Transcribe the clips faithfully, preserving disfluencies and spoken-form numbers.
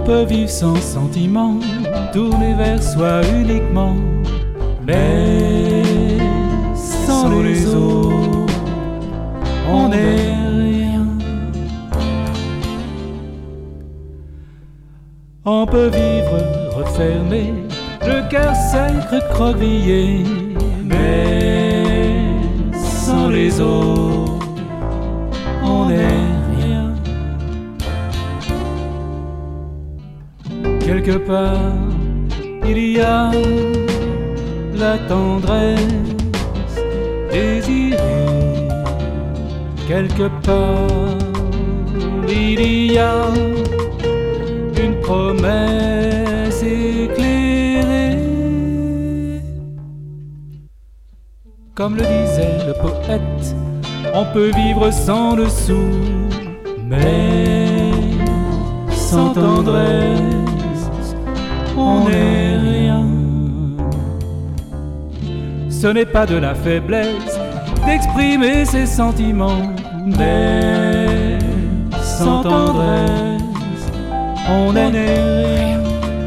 peut vivre sans sentiment, tourner vers soi uniquement, mais sans les autres, on n'est rien. On peut vivre refermé, le cœur sec recroquevillé, mais sans les autres, on n'est rien. Quelque part, il y a la tendresse désirée. Quelque part, il y a une promesse éclairée. Comme le disait le poète, on peut vivre sans dessous, mais sans tendresse, on n'est rien. Ce n'est pas de la faiblesse d'exprimer ses sentiments, mais sans tendresse, on n'est rien.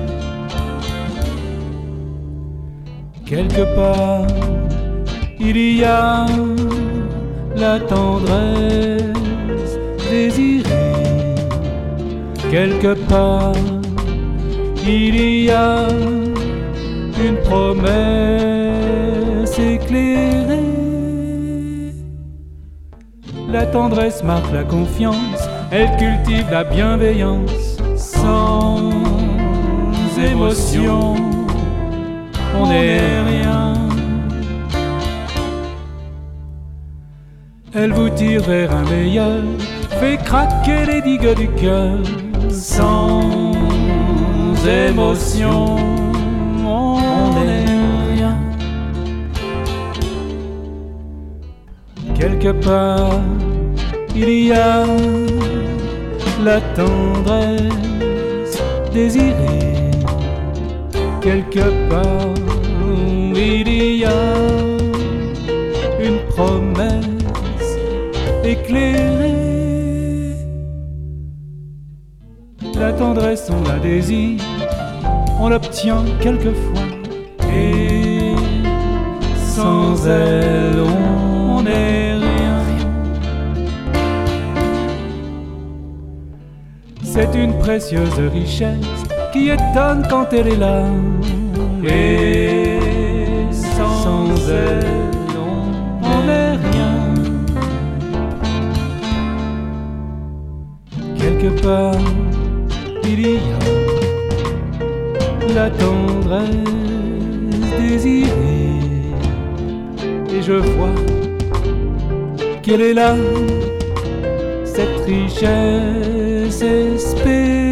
Quelque part, il y a la tendresse désirée. Quelque part, il y a une promesse éclairée. La tendresse marque la confiance, elle cultive la bienveillance. Sans émotion, on n'est rien. Elle vous tire vers un meilleur, fait craquer les digues du cœur. Sans émotion, on n'est rien. Quelque part, il y a la tendresse désirée. Quelque part, il y a une promesse éclairée. La tendresse, on la désire, on l'obtient quelquefois, et sans elle, on n'est rien. C'est une précieuse richesse qui étonne quand elle est là, et sans elle, on n'est rien. Quelque part, il y a la tendresse désirée, et je vois qu'elle est là, cette richesse espérée.